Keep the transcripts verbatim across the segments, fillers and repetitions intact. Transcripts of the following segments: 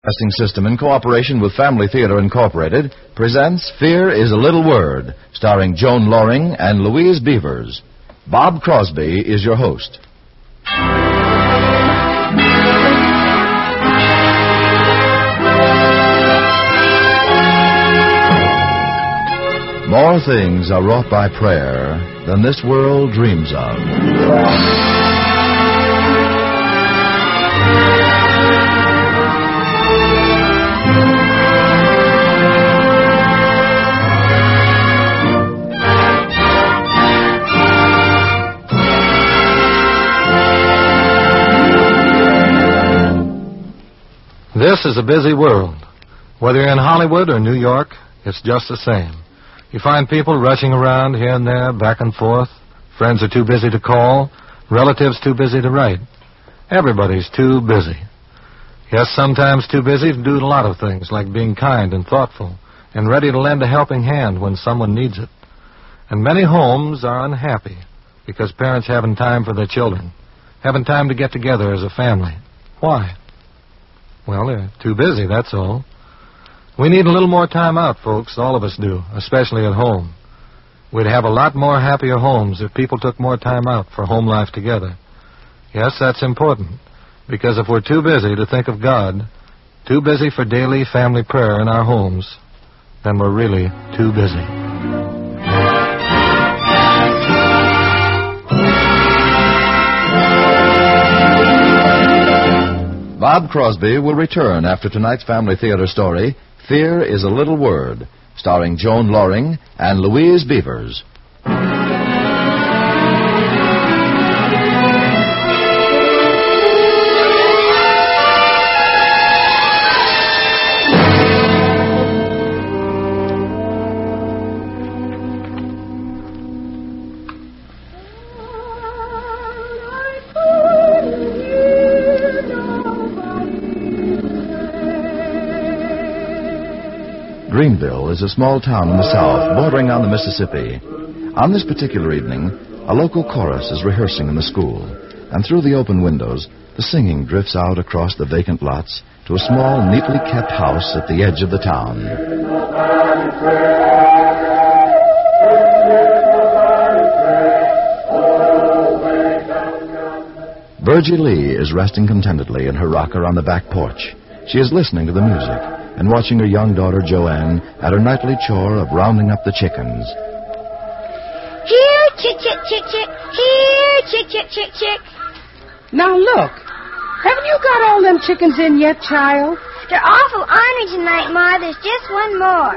Broadcasting System, in cooperation with Family Theater Incorporated, presents Fear is a Little Word, starring Joan Loring and Louise Beavers. Bob Crosby is your host. More things are wrought by prayer than this world dreams of. This is a busy world. Whether you're in Hollywood or New York, it's just the same. You find people rushing around here and there, back and forth. Friends are too busy to call. Relatives too busy to write. Everybody's too busy. Yes, sometimes too busy to do a lot of things, like being kind and thoughtful and ready to lend a helping hand when someone needs it. And many homes are unhappy because parents haven't time for their children, haven't time to get together as a family. Why? Well, they're too busy, that's all. We need a little more time out, folks. All of us do, especially at home. We'd have a lot more happier homes if people took more time out for home life together. Yes, that's important, because if we're too busy to think of God, too busy for daily family prayer in our homes, then we're really too busy. Bob Crosby will return after tonight's Family Theater story, Fear is a Little Word, starring Joan Loring and Louise Beavers. Greenville is a small town in the south, bordering on the Mississippi. On this particular evening, a local chorus is rehearsing in the school, and through the open windows, the singing drifts out across the vacant lots to a small, neatly kept house at the edge of the town. Virgie Lee is resting contentedly in her rocker on the back porch. She is listening to the music and watching her young daughter, Joanne, at her nightly chore of rounding up the chickens. Here, chick, chick, chick, chick. Here, chick, chick, chick, chick. Now, look. Haven't you got all them chickens in yet, child? They're awful ornery tonight, Ma. There's just one more.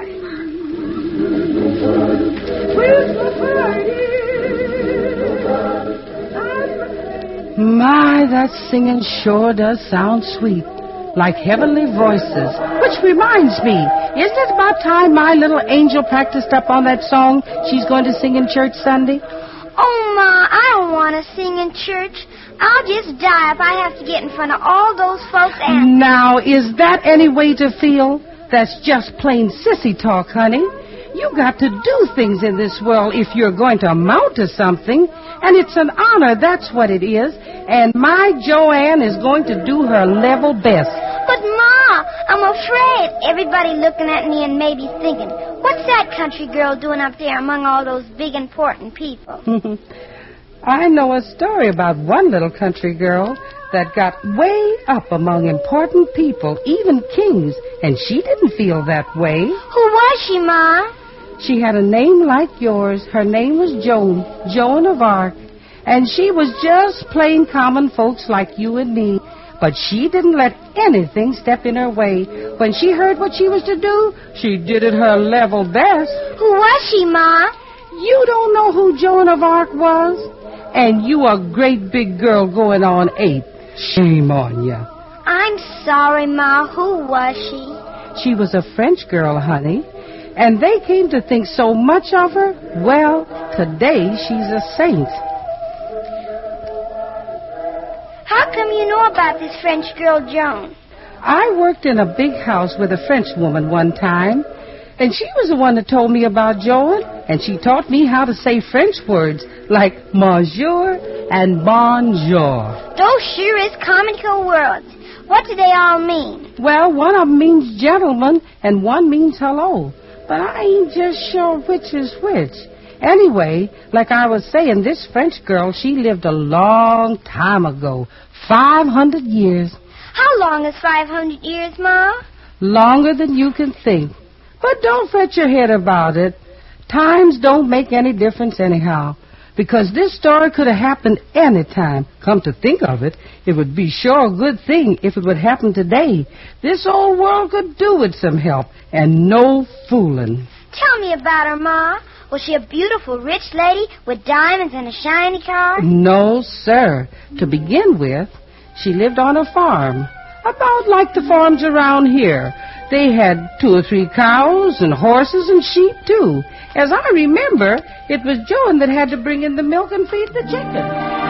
My, that singing sure does sound sweet. Like heavenly voices. Which reminds me, isn't it about time my little angel practiced up on that song she's going to sing in church Sunday? Oh, Ma, I don't want to sing in church. I'll just die if I have to get in front of all those folks and... Now, is that any way to feel? That's just plain sissy talk, honey. You got to do things in this world if you're going to amount to something. And it's an honor, that's what it is. And my Joanne is going to do her level best. But, Ma, I'm afraid everybody looking at me and maybe thinking, what's that country girl doing up there among all those big, important people? I know a story about one little country girl that got way up among important people, even kings, and she didn't feel that way. Who was she, Ma? She had a name like yours. Her name was Joan, Joan of Arc. And she was just plain common folks like you and me. But she didn't let anything step in her way. When she heard what she was to do, she did it her level best. Who was she, Ma? You don't know who Joan of Arc was? And you a great big girl going on eight. Shame on you. I'm sorry, Ma. Who was she? She was a French girl, honey. And they came to think so much of her. Well, today she's a saint. How come you know about this French girl, Joan? I worked in a big house with a French woman one time, and she was the one that told me about Joan, and she taught me how to say French words like monsieur and bonjour. Those sure is comical words. What do they all mean? Well, one of them means gentleman and one means hello. But I ain't just sure which is which. Anyway, like I was saying, this French girl, she lived a long time ago. five hundred years. How long is five hundred years, Ma? Longer than you can think. But don't fret your head about it. Times don't make any difference anyhow. Because this story could have happened any time. Come to think of it, it would be sure a good thing if it would happen today. This old world could do with some help, and no fooling. Tell me about her, Ma. Was she a beautiful, rich lady with diamonds and a shiny car? No, sir. To begin with, she lived on a farm, about like the farms around here. They had two or three cows and horses and sheep, too. As I remember, it was Joan that had to bring in the milk and feed the chicken.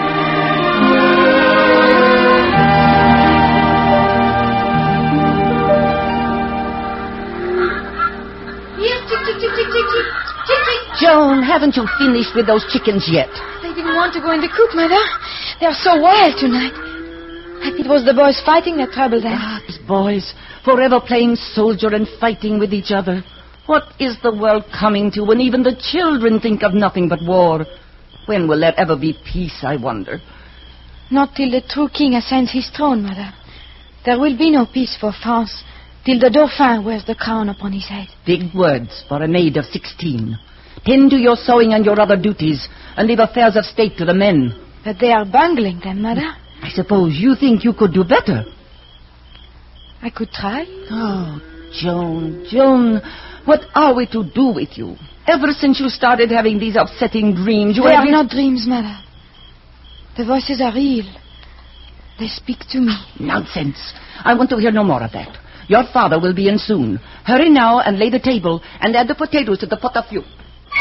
Yes, tick, tick, tick, tick, tick, tick, tick, tick. Joan, haven't you finished with those chickens yet? They didn't want to go in the coop, Mother. They are so wild tonight. It was the boys fighting that troubled them. Ah, these boys, forever playing soldier and fighting with each other. What is the world coming to when even the children think of nothing but war? When will there ever be peace, I wonder? Not till the true king ascends his throne, Mother. There will be no peace for France till the Dauphin wears the crown upon his head. Big words for a maid of sixteen. Tend to your sewing and your other duties, and leave affairs of state to the men. But they are bungling them, Mother. I suppose you think you could do better. I could try. Oh, Joan, Joan, what are we to do with you? Ever since you started having these upsetting dreams, you They have... are not dreams, Mother. The voices are real. They speak to me. Nonsense. I want to hear no more of that. Your father will be in soon. Hurry now and lay the table and add the potatoes to the pot of soup.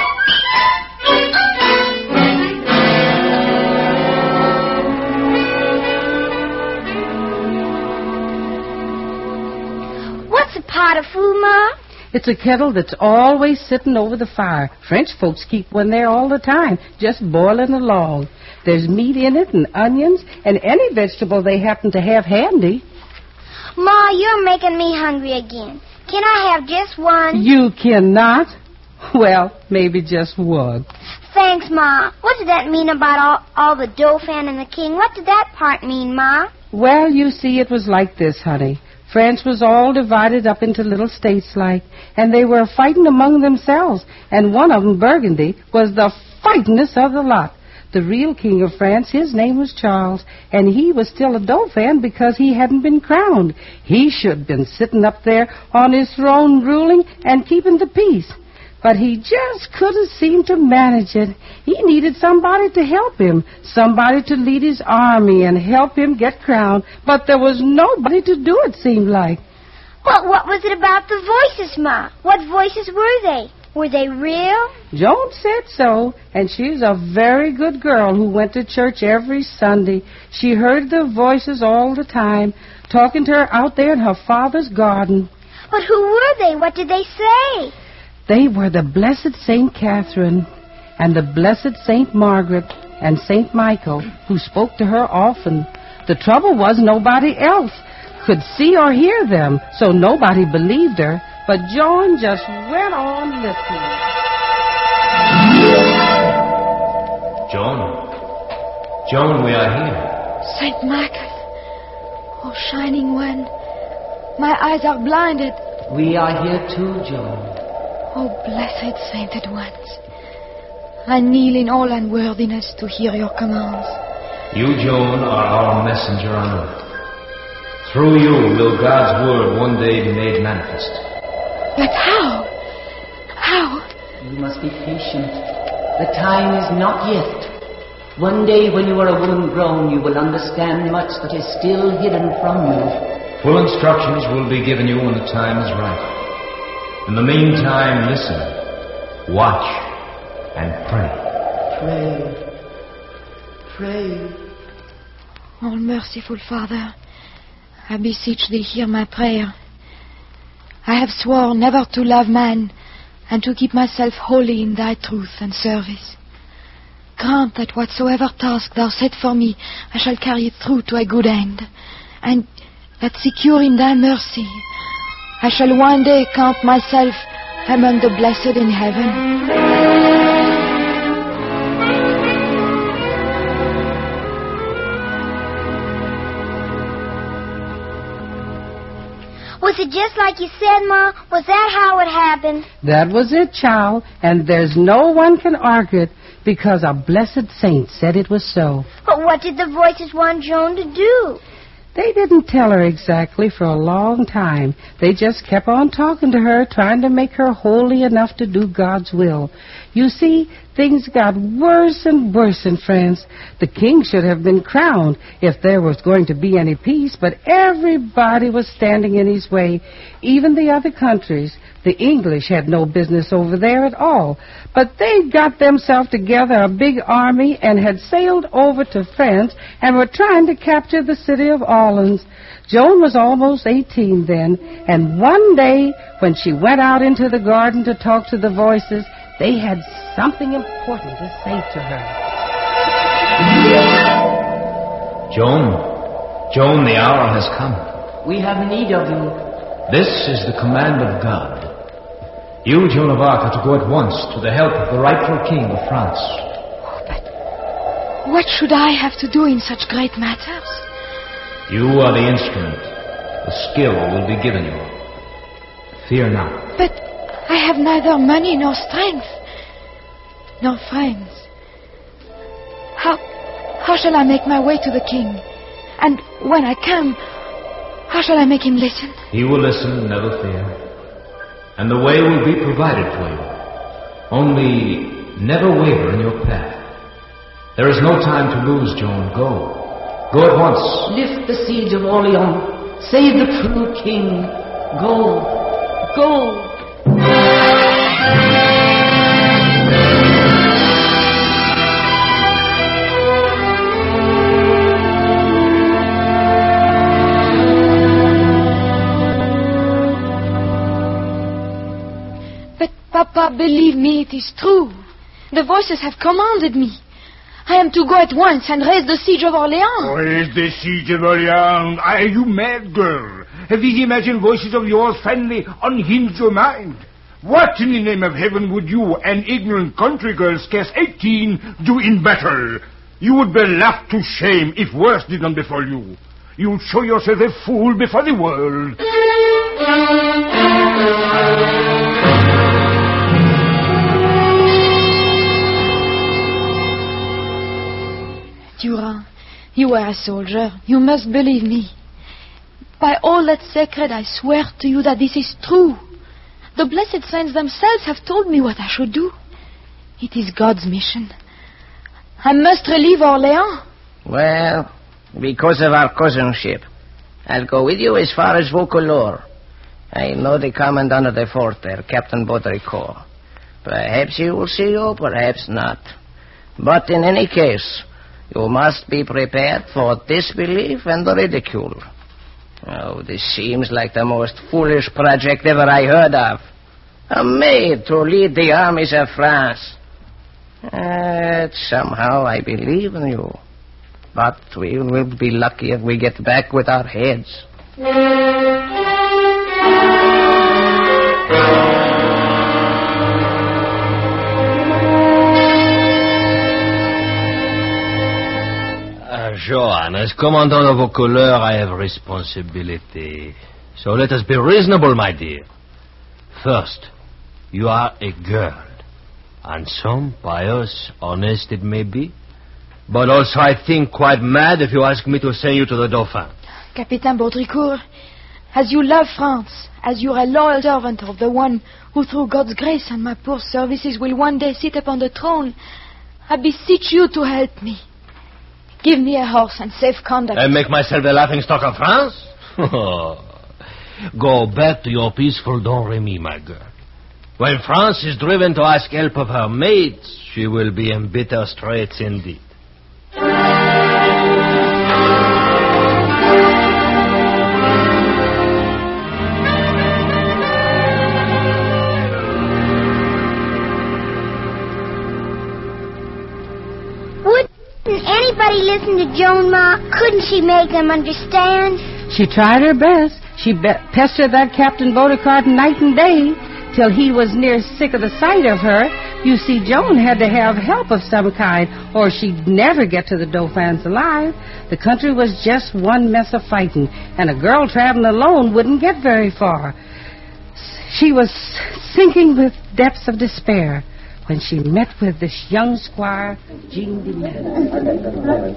What's a pot of food, Ma? It's a kettle that's always sitting over the fire. French folks keep one there all the time, just boiling along. There's meat in it and onions and any vegetable they happen to have handy. Ma, you're making me hungry again. Can I have just one? You cannot? Well, maybe just one. Thanks, Ma. What did that mean about all, all the Dauphin and the king? What did that part mean, Ma? Well, you see, it was like this, honey. France was all divided up into little states like, and they were fighting among themselves, and one of them, Burgundy, was the fightingest of the lot. The real king of France, his name was Charles, and he was still a Dauphin because he hadn't been crowned. He should have been sitting up there on his throne ruling and keeping the peace. But he just couldn't seem to manage it. He needed somebody to help him, somebody to lead his army and help him get crowned. But there was nobody to do it, seemed like. Well, what was it about the voices, Ma? What voices were they? Were they real? Joan said so, and she's a very good girl who went to church every Sunday. She heard the voices all the time, talking to her out there in her father's garden. But who were they? What did they say? They were the Blessed Saint Catherine and the Blessed Saint Margaret and Saint Michael, who spoke to her often. The trouble was nobody else could see or hear them, so nobody believed her. But Joan just went on listening. Joan. Joan, we are here. Saint Michael. Oh, shining one. My eyes are blinded. We are here too, Joan. Oh, blessed sainted ones. I kneel in all unworthiness to hear your commands. You, Joan, are our messenger on earth. Through you will God's word one day be made manifest. But how? How? You must be patient. The time is not yet. One day when you are a woman grown, you will understand much that is still hidden from you. Full instructions will be given you when the time is right. In the meantime, listen, watch, and pray. Pray. Pray. Oh, merciful Father, I beseech thee, hear my prayer. I have sworn never to love man and to keep myself holy in thy truth and service. Grant that whatsoever task thou set for me, I shall carry it through to a good end. And that secure in thy mercy, I shall one day count myself among the blessed in heaven. Was it just like you said, Ma? Was that how it happened? That was it, child, and there's no one can argue it because a blessed saint said it was so. But what did the voices want Joan to do? They didn't tell her exactly for a long time. They just kept on talking to her, trying to make her holy enough to do God's will. You see, things got worse and worse, and friends. The king should have been crowned if there was going to be any peace, but everybody was standing in his way, even the other countries. The English had no business over there at all, but they got themselves together a big army and had sailed over to France and were trying to capture the city of Orleans. Joan was almost eighteen then, and one day when she went out into the garden to talk to the voices, they had something important to say to her. Joan, Joan, the hour has come. We have need of you. This is the command of God. You, Joan of Arc, are to go at once to the help of the rightful king of France. Oh, but what should I have to do in such great matters? You are the instrument. The skill will be given you. Fear not. But I have neither money nor strength, nor friends. How, how shall I make my way to the king? And when I come, how shall I make him listen? He will listen, never fear. And the way will be provided for you. Only never waver in your path. There is no time to lose, Joan. Go. Go at once. Lift the siege of Orleans. Save the true king. Go. Go. Papa, believe me, it is true. The voices have commanded me. I am to go at once and raise the siege of Orleans. Raise the siege of Orleans? Are you mad, girl? Have these imagined voices of yours finally unhinged your mind? What in the name of heaven would you, an ignorant country girl scarce eighteen, do in battle? You would be laughed to shame if worse did not befall you. You'd show yourself a fool before the world. Durand, you are a soldier. You must believe me. By all that's sacred, I swear to you that this is true. The blessed saints themselves have told me what I should do. It is God's mission. I must relieve Orleans. Well, because of our cousinship, I'll go with you as far as Vaucouleurs. I know the commandant of the fort there, Captain Baudricourt. Perhaps he will see you, perhaps not. But in any case, you must be prepared for disbelief and ridicule. Oh, this seems like the most foolish project ever I heard of. A maid to lead the armies of France. Uh, somehow I believe in you. But we will be lucky if we get back with our heads. Joan, as commandant of Vaucouleurs, I have responsibility. So let us be reasonable, my dear. First, you are a girl. Handsome, pious, honest it may be. But also I think quite mad if you ask me to send you to the Dauphin. Captain Baudricourt, as you love France, as you are a loyal servant of the one who through God's grace and my poor services will one day sit upon the throne, I beseech you to help me. Give me a horse and safe conduct. And make myself the laughingstock of France? Go back to your peaceful Don Remy, my girl. When France is driven to ask help of her mates, she will be in bitter straits indeed. Anybody listen to Joan, Ma? Couldn't she make them understand? She tried her best. She be- pestered that Captain Beaudecart night and day till he was near sick of the sight of her. You see, Joan had to have help of some kind, or she'd never get to the Dauphins alive. The country was just one mess of fighting, and a girl traveling alone wouldn't get very far. She was sinking with depths of despair when she met with this young squire, Jean de Metz.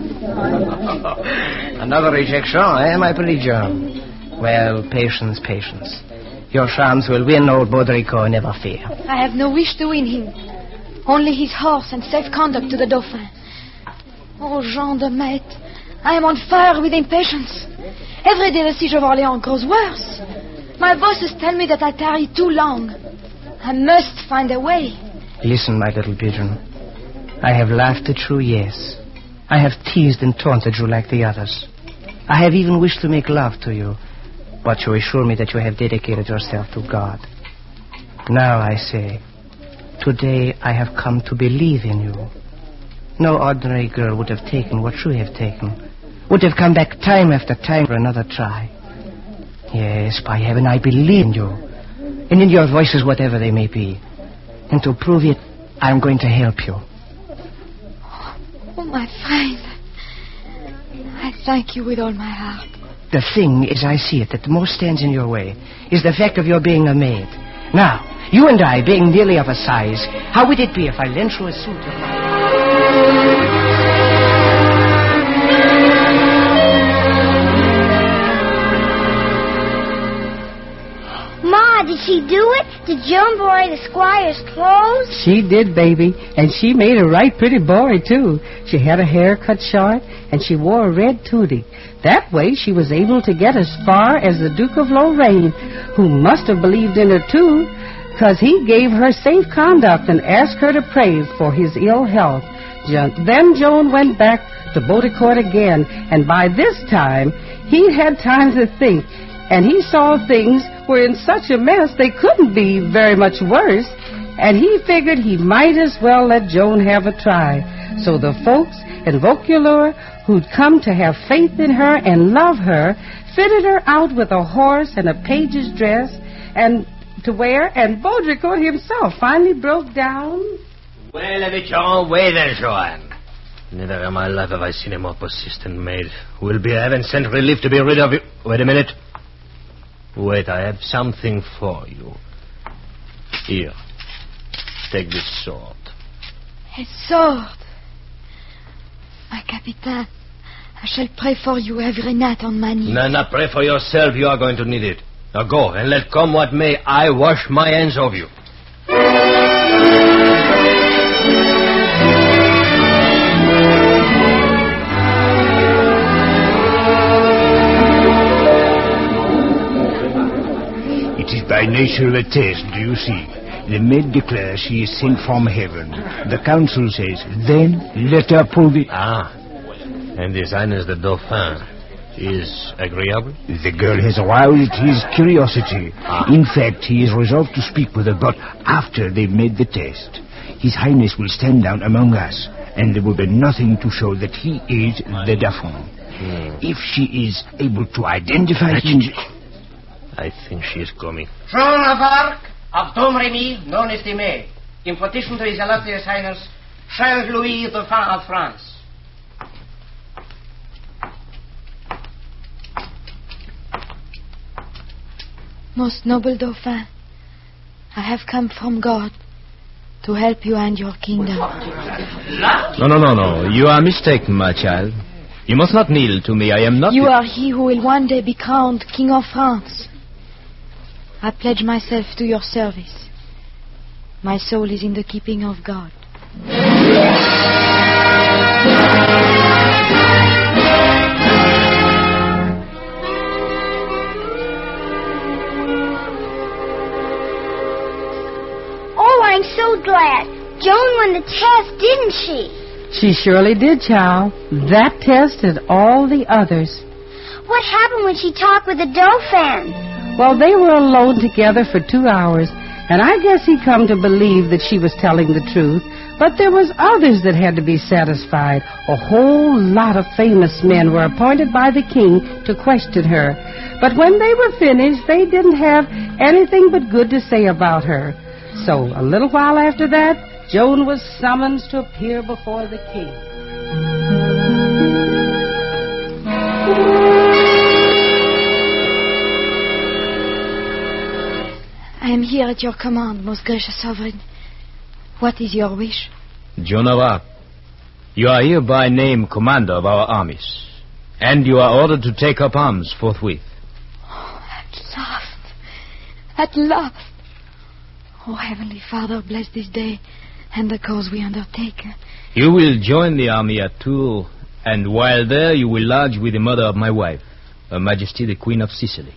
Another rejection, eh, my pretty Joan? Well, patience, patience. Your charms will win old Baudricourt, never fear. I have no wish to win him. Only his horse and safe conduct to the Dauphin. Oh, Jean de Metz, I am on fire with impatience. Every day the siege of Orléans grows worse. My voices tell me that I tarry too long. I must find a way. Listen, my little pigeon. I have laughed at you, yes. I have teased and taunted you like the others. I have even wished to make love to you. But you assure me that you have dedicated yourself to God. Now I say, today I have come to believe in you. No ordinary girl would have taken what you have taken, would have come back time after time for another try. Yes, by heaven, I believe in you, and in your voices, whatever they may be. And to prove it, I'm going to help you. Oh, my friend, I thank you with all my heart. The thing, as I see it, that most stands in your way is the fact of your being a maid. Now, you and I being nearly of a size, how would it be if I lent you a suit of mine? Ma, did she do it? Did Joan borrow the squire's clothes? She did, baby, and she made a right pretty boy, too. She had her hair cut short, and she wore a red tunic. That way she was able to get as far as the Duke of Lorraine, who must have believed in her, too, because he gave her safe conduct and asked her to pray for his ill health. Then Joan went back to Baudricourt again, and by this time he had time to think, and he saw things were in such a mess they couldn't be very much worse, and he figured he might as well let Joan have a try. So the folks in Vaucouleurs, who'd come to have faith in her and love her, fitted her out with a horse and a page's dress and to wear, and Baudricourt himself finally broke down. Well, have it your own way then, Joanne. Never in my life have I seen a more persistent maid who will be heaven sent relief to be rid of you. Wait a minute. Wait, I have something for you. Here, take this sword. A sword? My Capitaine, I shall pray for you every night on my knees. No, no, pray for yourself. You are going to need it. Now go, and let come what may, I wash my hands of you. It is by nature a test, do you see? The maid declares she is sent from heaven. The council says, then let her prove it. Ah, and His Highness the Dauphin is agreeable? The girl has aroused his curiosity. Ah. In fact, he is resolved to speak with her, but after they've made the test, His Highness will stand down among us, and there will be nothing to show that he is the Dauphin. Hmm. If she is able to identify him... I think she is coming. Joan of Arc of Domremy, known as the Maid, in petition to His Illustrious Highness, Charles Louis, Dauphin of France. Most noble Dauphin, I have come from God to help you and your kingdom. No, no, no, no. You are mistaken, my child. You must not kneel to me. I am not... You are he who will one day be crowned King of France. I pledge myself to your service. My soul is in the keeping of God. Oh, I'm so glad. Joan won the test, didn't she? She surely did, child. That test and all the others. What happened when she talked with the Dauphin? Well, they were alone together for two hours, And I guess he come to believe that she was telling the truth, but there was others that had to be satisfied. A whole lot of famous men were appointed by the king to question her. But when they were finished, they didn't have anything but good to say about her. So, a little while after that, Joan was summoned to appear before the king. I am here at your command, most gracious sovereign. What is your wish? Joan of Arc, you are hereby named commander of our armies, and you are ordered to take up arms forthwith. Oh, at last. At last. Oh, Heavenly Father, bless this day and the cause we undertake. You will join the army at Tours, and while there you will lodge with the mother of my wife, Her Majesty the Queen of Sicily.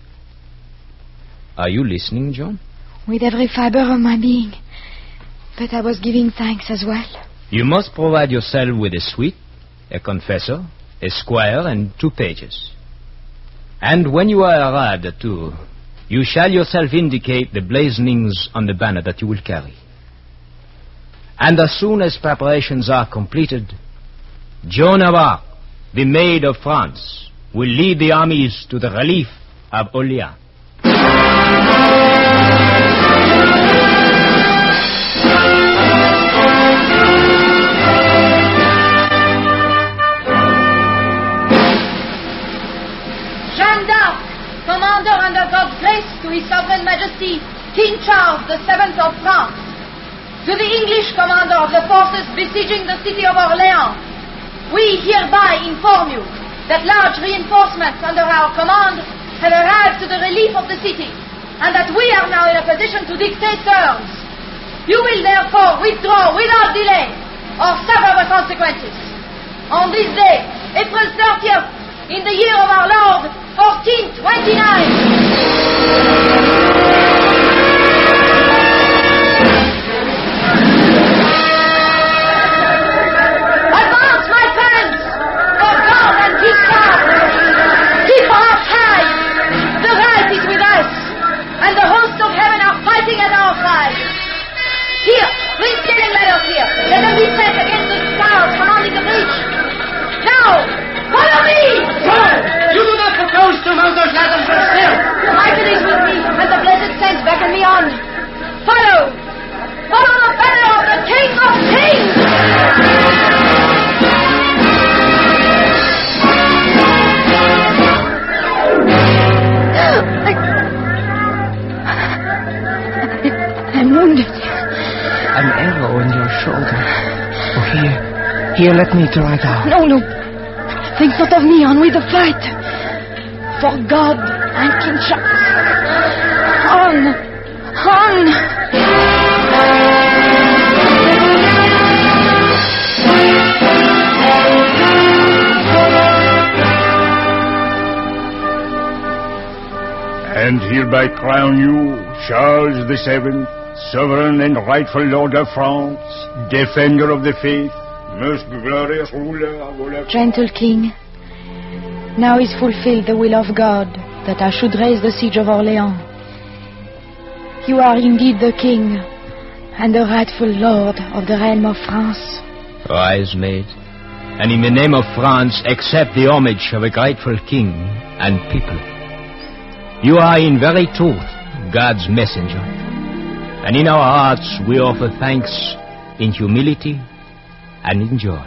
Are you listening, Joan? With every fiber of my being. But I was giving thanks as well. You must provide yourself with a suite, a confessor, a squire, and two pages. And when you are arrived at Tours, you shall yourself indicate the blazonings on the banner that you will carry. And as soon as preparations are completed, Joan of Arc, the Maid of France, will lead the armies to the relief of Orleans. Jeanne d'Arc, commander under God's grace to His Sovereign Majesty, King Charles the Seventh of France. To the English commander of the forces besieging the city of Orleans, we hereby inform you that large reinforcements under our command have arrived to the relief of the city, and that we are now in a position to dictate terms. You will therefore withdraw without delay, or suffer the consequences. On this day, April thirtieth, in the year of our Lord, fourteen twenty-nine. At our side. Here, bring sailing ladders here. Let them be set against the stars surrounding the breach. Now, follow me! Sir, you do not propose to mount those ladders yourself. Michael is with me, and the blessed saints beckon me on. Follow! Follow the banner of the King of Kings! I'm wounded. An arrow in your shoulder. Oh, here. Here, let me draw it out. No, no. Think not of me. On with the fight. For God and King Charles. On. On. And hereby crown you, Charles the Seventh, sovereign and rightful Lord of France, defender of the faith, most glorious ruler of all of... Gentle King, now is fulfilled the will of God that I should raise the siege of Orleans. You are indeed the King and the rightful Lord of the realm of France. Rise, maid, and in the name of France accept the homage of a grateful king and people. You are in very truth God's messenger, and in our hearts we offer thanks in humility and in joy.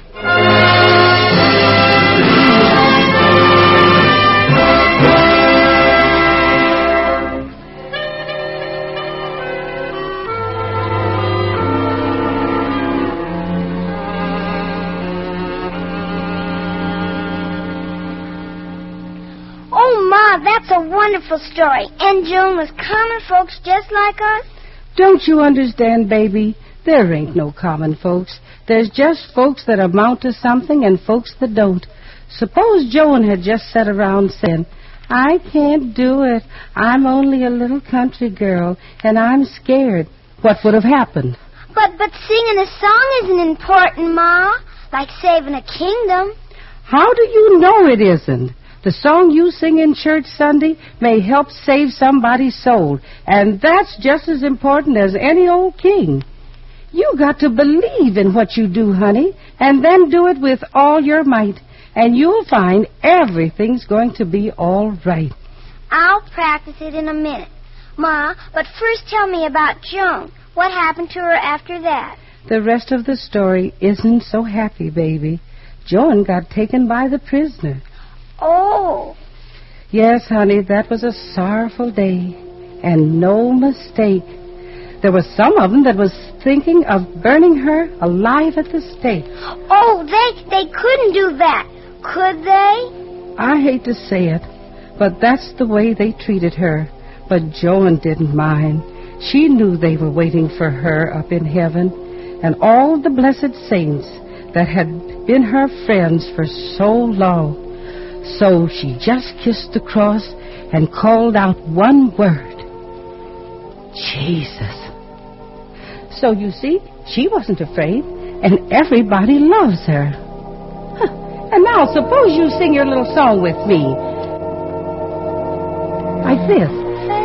That's a wonderful story. And Joan was common folks just like us? Don't you understand, baby? There ain't no common folks. There's just folks that amount to something and folks that don't. Suppose Joan had just sat around saying, I can't do it. I'm only a little country girl, and I'm scared. What would have happened? But but singing a song isn't important, Ma. Like saving a kingdom. How do you know it isn't? The song you sing in church Sunday may help save somebody's soul, and that's just as important as any old king. You got to believe in what you do, honey, and then do it with all your might, and you'll find everything's going to be all right. I'll practice it in a minute. Ma, but first tell me about Joan. What happened to her after that? The rest of the story isn't so happy, baby. Joan got taken by the prisoner. Oh. Yes, honey, that was a sorrowful day, and no mistake. There was some of them that was thinking of burning her alive at the stake. Oh, they they couldn't do that, could they? I hate to say it, but that's the way they treated her. But Joan didn't mind. She knew they were waiting for her up in heaven, and all the blessed saints that had been her friends for so long. So she just kissed the cross and called out one word. Jesus. So you see, she wasn't afraid, and everybody loves her. Huh. And now suppose you sing your little song with me. Like this.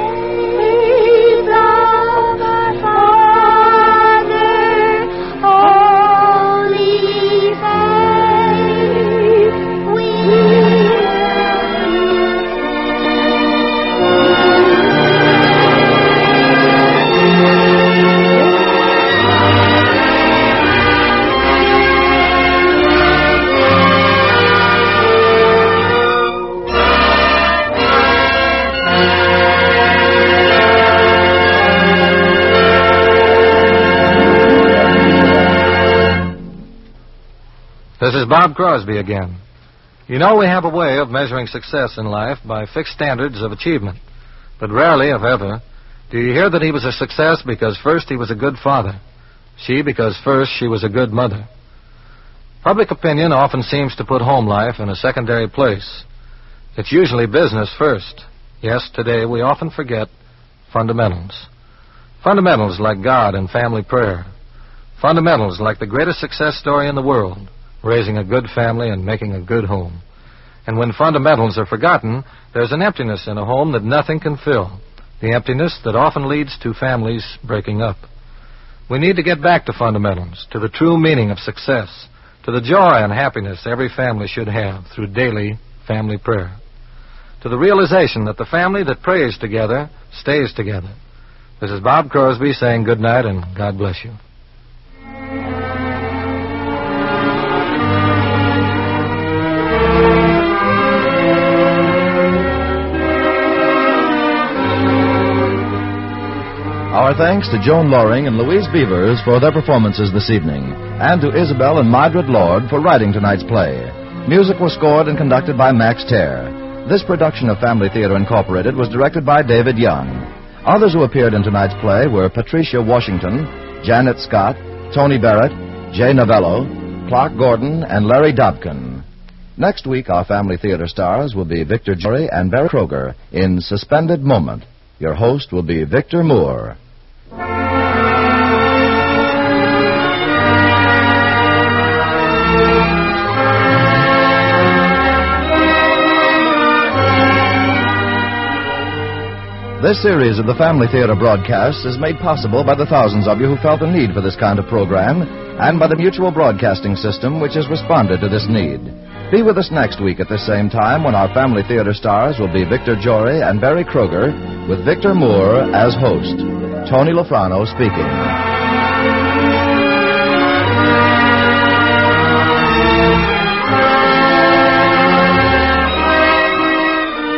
This is Bob Crosby again. You know, we have a way of measuring success in life by fixed standards of achievement. But rarely, if ever, do you hear that he was a success because first he was a good father, she because first she was a good mother. Public opinion often seems to put home life in a secondary place. It's usually business first. Yes, today we often forget fundamentals. Fundamentals like God and family prayer. Fundamentals like the greatest success story in the world, raising a good family and making a good home. And when fundamentals are forgotten, there's an emptiness in a home that nothing can fill, the emptiness that often leads to families breaking up. We need to get back to fundamentals, to the true meaning of success, to the joy and happiness every family should have through daily family prayer, to the realization that the family that prays together stays together. This is Bob Crosby saying good night and God bless you. Our thanks to Joan Loring and Louise Beavers for their performances this evening, and to Isabel and Mildred Lord for writing tonight's play. Music was scored and conducted by Max Terr. This production of Family Theater Incorporated was directed by David Young. Others who appeared in tonight's play were Patricia Washington, Janet Scott, Tony Barrett, Jay Novello, Clark Gordon, and Larry Dobkin. Next week, our Family Theater stars will be Victor Jory and Barry Kroger in Suspended Moment. Your host will be Victor Moore. This series of the Family Theater broadcasts is made possible by the thousands of you who felt the need for this kind of program, and by the Mutual Broadcasting System, which has responded to this need. Be with us next week at the same time when our Family Theater stars will be Victor Jory and Barry Kroger, with Victor Moore as host. Tony Lofrano speaking.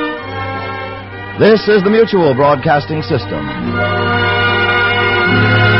This is the Mutual Broadcasting System.